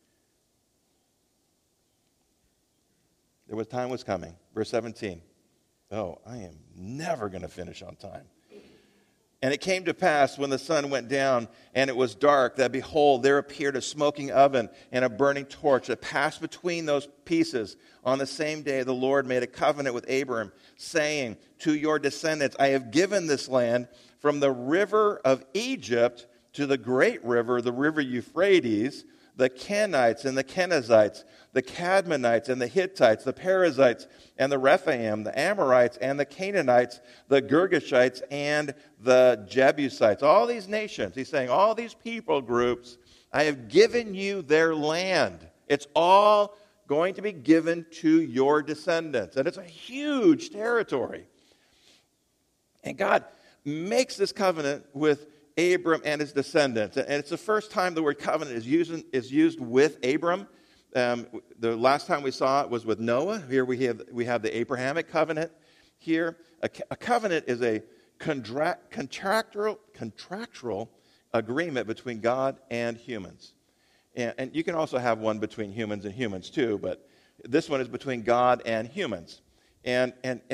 There was time was coming. Verse 17. Oh, I am never going to finish on time. And it came to pass when the sun went down and it was dark that behold, there appeared a smoking oven and a burning torch that passed between those pieces. On the same day the Lord made a covenant with Abram, saying, to your descendants, I have given this land from the river of Egypt to the great river, the river Euphrates, the Kenites and the Kenizzites, the Cadmonites and the Hittites, the Perizzites and the Rephaim, the Amorites and the Canaanites, the Girgashites and the Jebusites. All these nations, he's saying, all these people groups, I have given you their land. It's all going to be given to your descendants. And it's a huge territory. And God makes this covenant with Abram and his descendants. And it's the first time the word covenant is used with Abram. The last time we saw it was with Noah. Here we have the Abrahamic covenant here. A covenant is a contractual agreement between God and humans. And you can also have one between humans and humans too, but this one is between God and humans. And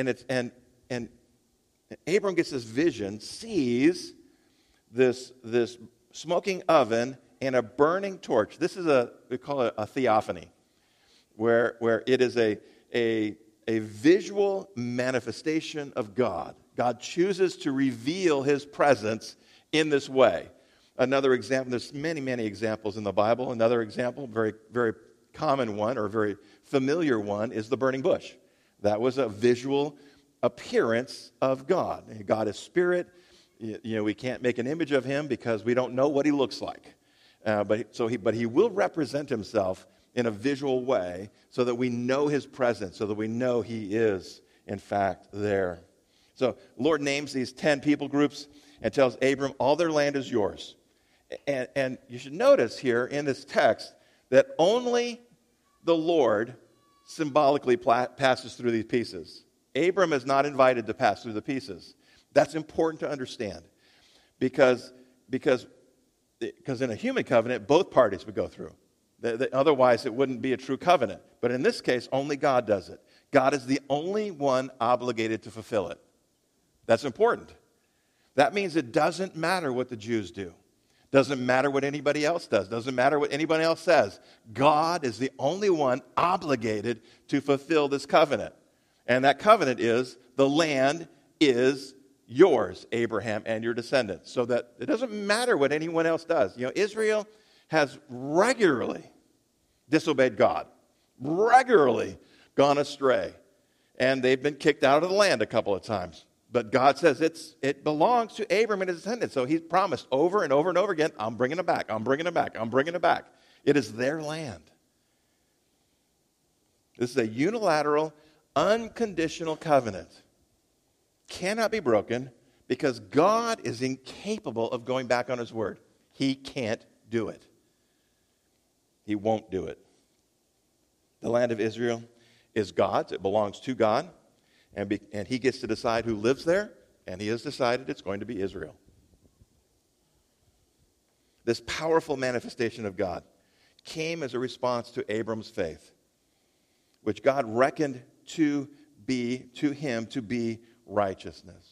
Abram gets this vision, sees this smoking oven and a burning torch. This is we call it a theophany, where it is a a visual manifestation of God. God chooses to reveal his presence in this way. Another example, there's many, many examples in the Bible. Another example, very, very common one or very familiar one, is the burning bush. That was a visual appearance of God. God is spirit. We can't make an image of him because we don't know what he looks like. But he will represent himself in a visual way so that we know his presence, so that we know he is, in fact, there. So Lord names these 10 people groups and tells Abram, all their land is yours. And you should notice here in this text that only the Lord symbolically passes through these pieces. Abram is not invited to pass through the pieces. That's important to understand because in a human covenant, both parties would go through. Otherwise, it wouldn't be a true covenant. But in this case, only God does it. God is the only one obligated to fulfill it. That's important. That means it doesn't matter what the Jews do. Doesn't matter what anybody else does. Doesn't matter what anybody else says. God is the only one obligated to fulfill this covenant. And that covenant is the land is yours, Abraham, and your descendants. So that it doesn't matter what anyone else does. Israel has regularly disobeyed God, regularly gone astray, and they've been kicked out of the land a couple of times. But God says it belongs to Abram and his descendants. So he's promised over and over and over again, I'm bringing it back, I'm bringing it back, I'm bringing it back. It is their land. This is a unilateral, unconditional covenant. Cannot be broken because God is incapable of going back on his word. He can't do it. He won't do it. The land of Israel is God's. It belongs to God. And he gets to decide who lives there. And he has decided it's going to be Israel. This powerful manifestation of God came as a response to Abram's faith, which God reckoned to him to be righteousness.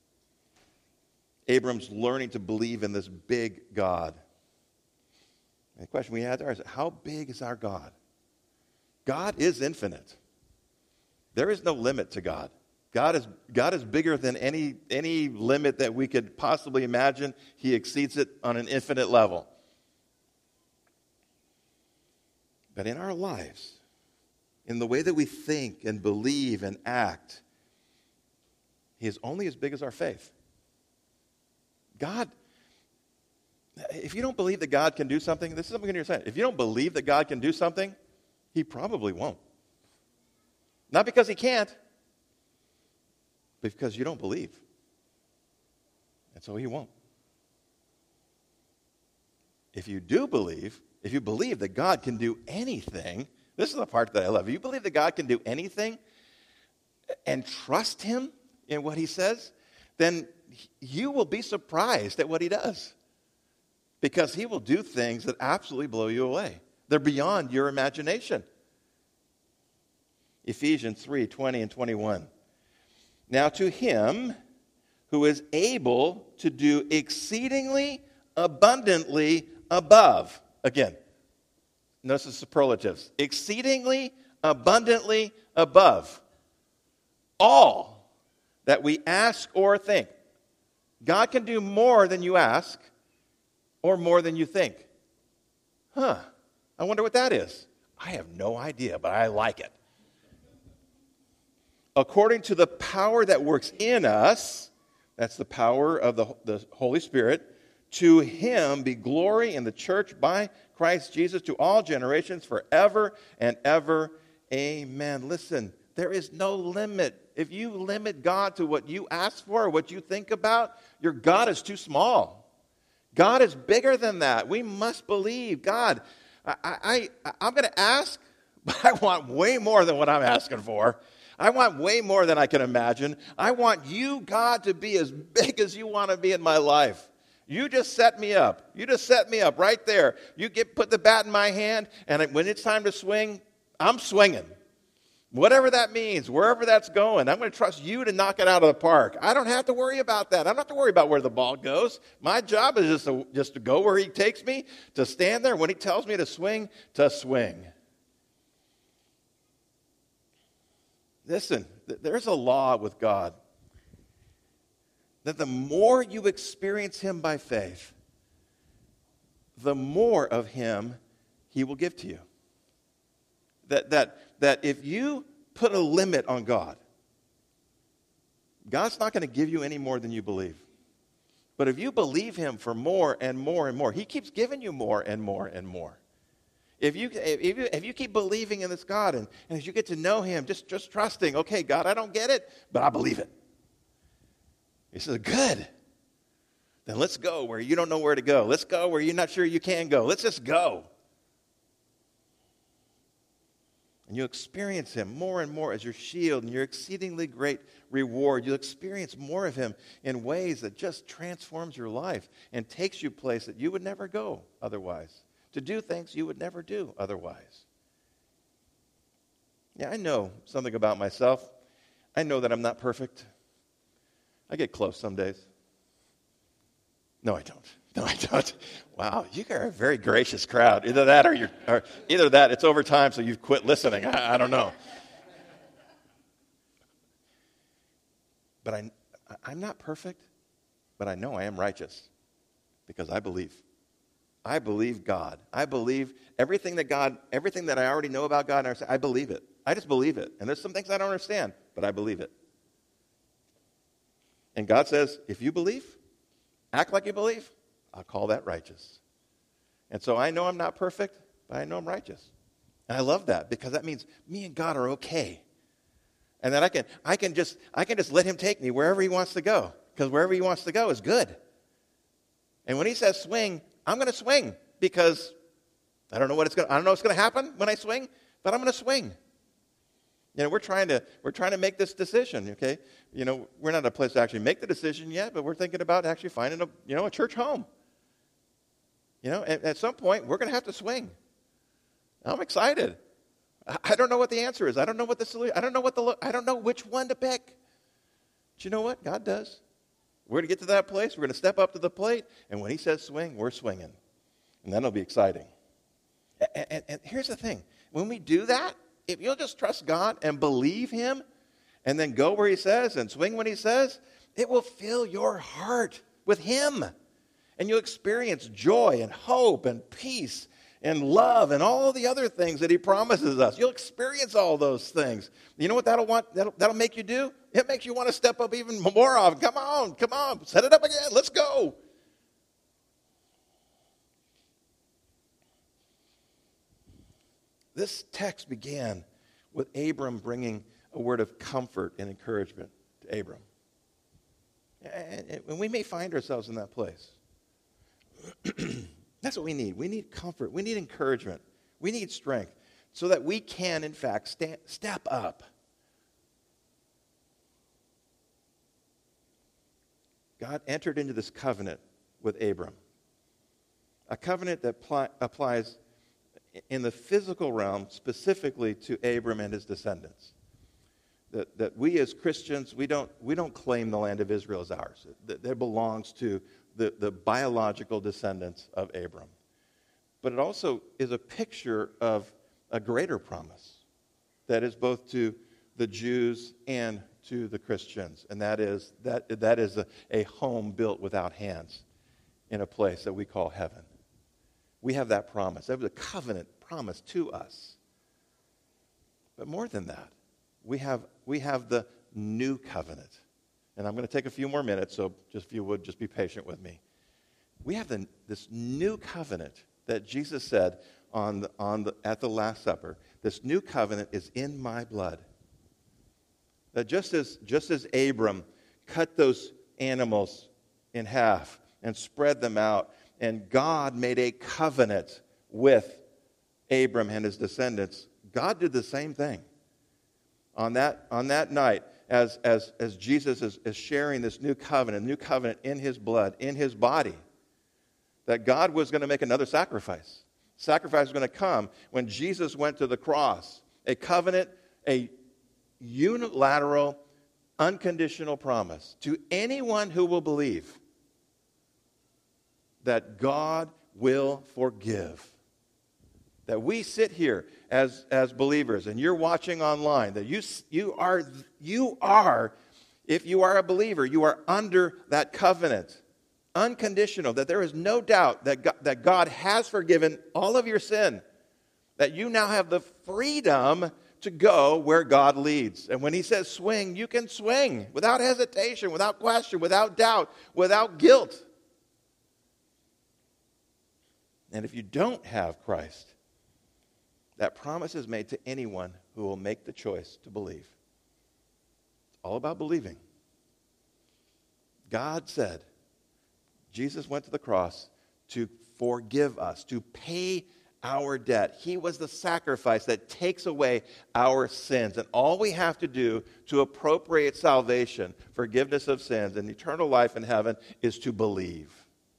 Abram's learning to believe in this big God. And the question we had there is, how big is our God? God is infinite. There is no limit to God. God is bigger than any limit that we could possibly imagine. He exceeds it on an infinite level. But in our lives, in the way that we think and believe and act, he is only as big as our faith. God, if you don't believe that God can do something, this is something you're saying. If you don't believe that God can do something, he probably won't. Not because he can't, but because you don't believe. And so he won't. If you do believe, if you believe that God can do anything, this is the part that I love. If you believe that God can do anything and trust him in what he says, then you will be surprised at what he does. Because he will do things that absolutely blow you away. They're beyond your imagination. Ephesians 3:20 and 21. Now to him who is able to do exceedingly abundantly above. Again, notice the superlatives. Exceedingly abundantly above. All that we ask or think. God can do more than you ask or more than you think. I wonder what that is. I have no idea, but I like it. According to the power that works in us, that's the power of the Holy Spirit, to him be glory in the church by Christ Jesus to all generations forever and ever. Amen. Listen, there is no limit. If you limit God to what you ask for or what you think about, your God is too small. God is bigger than that. We must believe God. I'm going to ask, but I want way more than what I'm asking for. I want way more than I can imagine. I want you, God, to be as big as you want to be in my life. You just set me up. You just set me up right there. You put the bat in my hand, and when it's time to swing, I'm swinging. Whatever that means, wherever that's going, I'm going to trust you to knock it out of the park. I don't have to worry about that. I don't have to worry about where the ball goes. My job is just to go where he takes me, to stand there when he tells me to swing, to swing. Listen, there's a law with God that the more you experience him by faith, the more of him he will give to you. That if you put a limit on God, God's not going to give you any more than you believe. But if you believe him for more and more and more, he keeps giving you more and more and more. If you keep believing in this God, and as you get to know him, just trusting, okay, God, I don't get it, but I believe it. He says, good. Then let's go where you don't know where to go. Let's go where you're not sure you can go. Let's just go. And you experience him more and more as your shield and your exceedingly great reward. You'll experience more of him in ways that just transforms your life and takes you places that you would never go otherwise, to do things you would never do otherwise. Yeah, I know something about myself. I know that I'm not perfect. I get close some days. No, I don't. No, I don't. Wow, you are a very gracious crowd. Either that or it's over time, so you've quit listening. I don't know. But I'm not perfect, but I know I am righteous because I believe. I believe God. I believe everything that I already know about God, I believe it. I just believe it. And there's some things I don't understand, but I believe it. And God says, if you believe, act like you believe, I'll call that righteous. And so I know I'm not perfect, but I know I'm righteous. And I love that because that means me and God are okay. And then I can just let him take me wherever he wants to go, because wherever he wants to go is good. And when he says swing, I'm going to swing because I don't know what's going to happen when I swing, but I'm going to swing. You know, we're trying to make this decision, okay? You know, we're not at a place to actually make the decision yet, but we're thinking about actually finding a church home. You know, at some point, we're going to have to swing. I'm excited. I don't know what the answer is. I don't know what the solution. I don't know which one to pick. But you know what? God does. We're going to get to that place. We're going to step up to the plate, and when he says swing, we're swinging. And then it'll be exciting. And here's the thing. When we do that, if you'll just trust God and believe him, and then go where he says and swing when he says, it will fill your heart with him. And you'll experience joy and hope and peace and love and all the other things that he promises us. You'll experience all those things. You know what that'll make you do? It makes you want to step up even more often. Come on, set it up again. Let's go. This text began with Abram bringing a word of comfort and encouragement to Abram. And we may find ourselves in that place. That's what we need. We need comfort. We need encouragement. We need strength so that we can, in fact, step up. God entered into this covenant with Abram, a covenant that applies in the physical realm specifically to Abram and his descendants. That we as Christians, we don't claim the land of Israel as ours. That belongs to the biological descendants of Abram. But it also is a picture of a greater promise that is both to the Jews and to the Christians. And that is a home built without hands in a place that we call heaven. We have that promise. That was a covenant promise to us. But more than that, we have the new covenant. And I'm going to take a few more minutes, so if you would, just be patient with me. We have this new covenant that Jesus said at the Last Supper. This new covenant is in my blood. That just as Abram cut those animals in half and spread them out, and God made a covenant with Abram and his descendants, God did the same thing. On that night, as Jesus is sharing this new covenant in his blood, in his body, that God was going to make another sacrifice. Sacrifice was going to come when Jesus went to the cross. A covenant, a unilateral, unconditional promise to anyone who will believe that God will forgive. that we sit here as believers and you're watching online, that you are, if you are a believer, you are under that covenant, unconditional, that there is no doubt that God has forgiven all of your sin, that you now have the freedom to go where God leads. And when he says swing, you can swing without hesitation, without question, without doubt, without guilt. And if you don't have Christ, that promise is made to anyone who will make the choice to believe. It's all about believing. God said, Jesus went to the cross to forgive us, to pay our debt. He was the sacrifice that takes away our sins. And all we have to do to appropriate salvation, forgiveness of sins, and eternal life in heaven is to believe.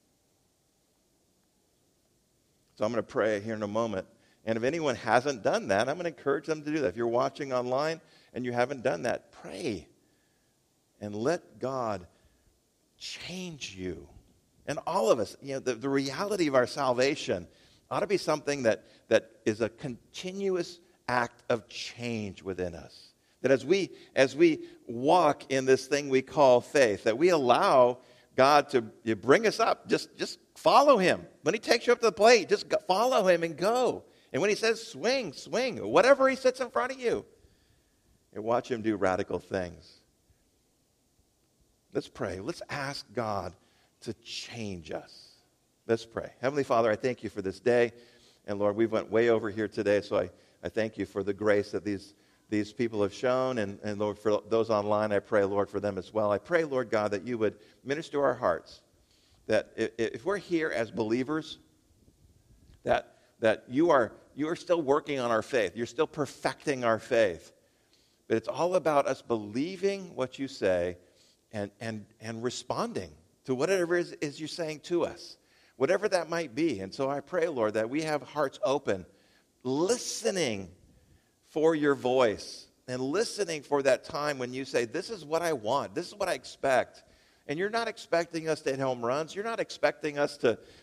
So I'm going to pray here in a moment. And if anyone hasn't done that, I'm going to encourage them to do that. If you're watching online and you haven't done that, pray. And let God change you. And all of us, the reality of our salvation ought to be something that is a continuous act of change within us. That as we walk in this thing we call faith, that we allow God to bring us up. Just follow him. When he takes you up to the plate, just follow him and go. And when he says swing, swing. Whatever he sits in front of you. And watch him do radical things. Let's pray. Let's ask God to change us. Let's pray. Heavenly Father, I thank you for this day. And Lord, we went way over here today, so I thank you for the grace that these people have shown. And Lord, for those online, I pray, Lord, for them as well. I pray, Lord God, that you would minister to our hearts. That if we're here as believers, that you are still working on our faith. You're still perfecting our faith. But it's all about us believing what you say and responding to whatever it is you're saying to us, whatever that might be. And so I pray, Lord, that we have hearts open, listening for your voice and listening for that time when you say, this is what I want, this is what I expect. And you're not expecting us to hit home runs. You're not expecting us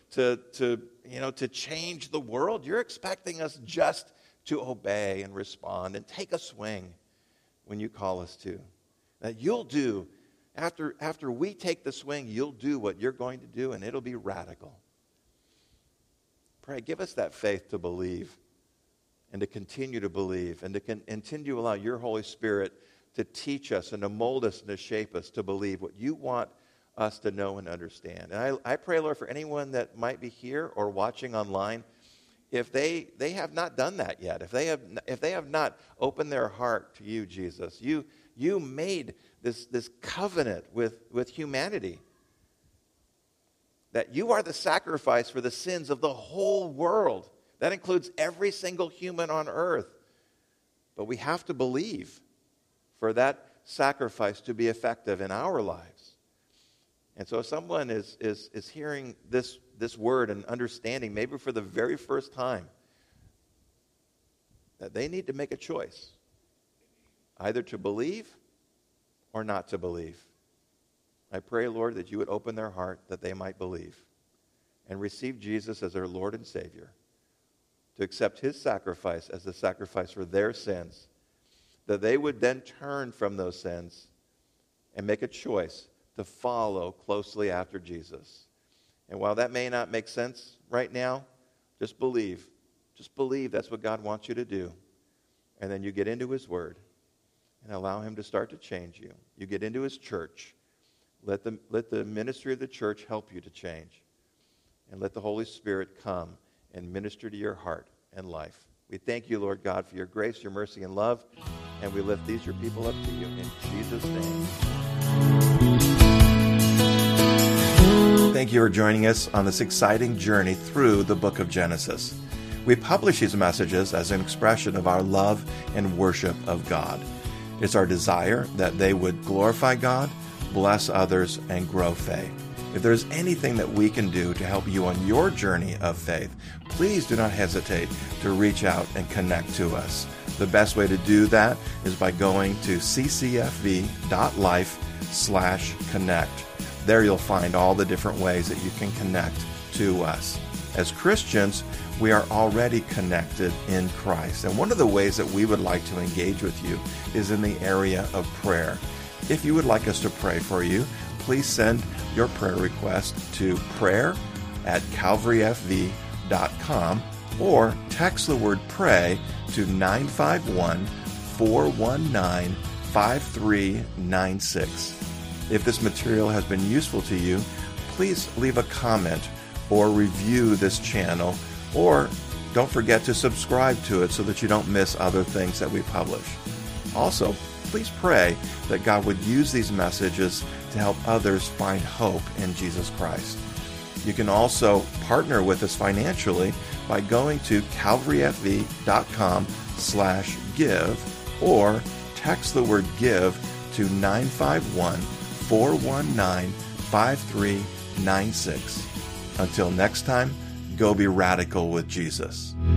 to change the world. You're expecting us just to obey and respond and take a swing when you call us to. That you'll do, after we take the swing, you'll do what you're going to do, and it'll be radical. Pray, give us that faith to believe and to continue to believe and to continue to allow your Holy Spirit to teach us and to mold us and to shape us to believe what you want us to know and understand. And I pray, Lord, for anyone that might be here or watching online, if they have not done that yet, if they have not opened their heart to you, Jesus, you made this covenant with humanity, that you are the sacrifice for the sins of the whole world. That includes every single human on earth. But we have to believe for that sacrifice to be effective in our lives. And so if someone is hearing this word and understanding, maybe for the very first time, that they need to make a choice, either to believe or not to believe. I pray, Lord, that you would open their heart that they might believe and receive Jesus as their Lord and Savior, to accept his sacrifice as the sacrifice for their sins, that they would then turn from those sins and make a choice to follow closely after Jesus. And while that may not make sense right now, just believe. Just believe that's what God wants you to do. And then you get into his word and allow him to start to change you. You get into his church. Let the ministry of the church help you to change. And let the Holy Spirit come and minister to your heart and life. We thank you, Lord God, for your grace, your mercy, and love. And we lift these, your people, up to you. In Jesus' name. Thank you for joining us on this exciting journey through the book of Genesis. We publish these messages as an expression of our love and worship of God. It's our desire that they would glorify God, bless others, and grow faith. If there's anything that we can do to help you on your journey of faith, please do not hesitate to reach out and connect to us. The best way to do that is by going to ccfv.life/connect. There you'll find all the different ways that you can connect to us. As Christians, we are already connected in Christ. And one of the ways that we would like to engage with you is in the area of prayer. If you would like us to pray for you, please send your prayer request to prayer@calvaryfv.com or text the word pray to 951-419-5396. If this material has been useful to you, please leave a comment or review this channel, or don't forget to subscribe to it so that you don't miss other things that we publish. Also, please pray that God would use these messages to help others find hope in Jesus Christ. You can also partner with us financially by going to calvaryfv.com/give or text the word give to 951-419-5396. Until next time, go be radical with Jesus.